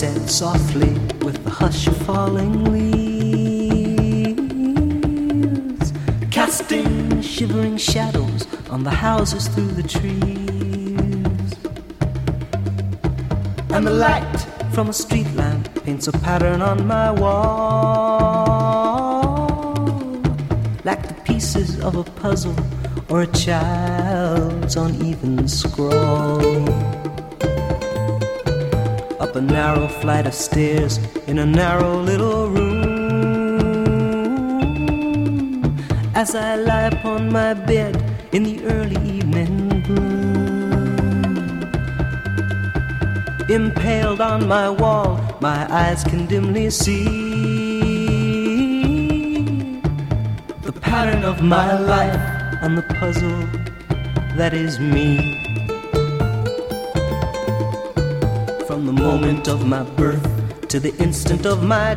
said softly with the hush of falling leaves, casting shivering shadows on the houses through the trees. And the light from a street lamp paints a pattern on my wall, like the pieces of a puzzle or a child's uneven scroll. Up a narrow flight of stairs in a narrow little room, as I lie upon my bed in the early evening gloom. Impaled on my wall, my eyes can dimly see the pattern of my life and the puzzle that is me. From the moment of my birth to the instant of my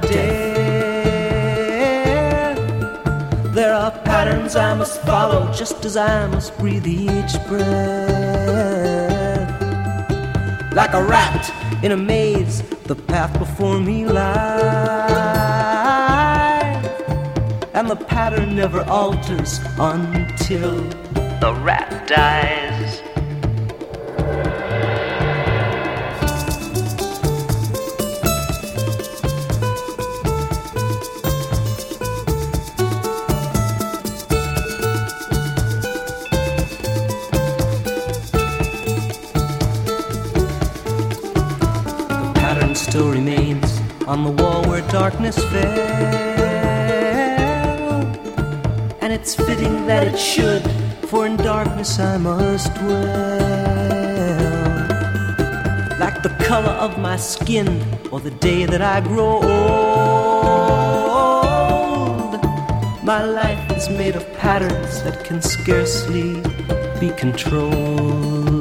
death, there are patterns I must follow, just as I must breathe each breath. Like a rat in a maze, the path before me lies, and the pattern never alters until the rat dies. Still remains on the wall where darkness fell, and it's fitting that it should, for in darkness I must dwell. Like the color of my skin or the day that I grow old, my life is made of patterns that can scarcely be controlled.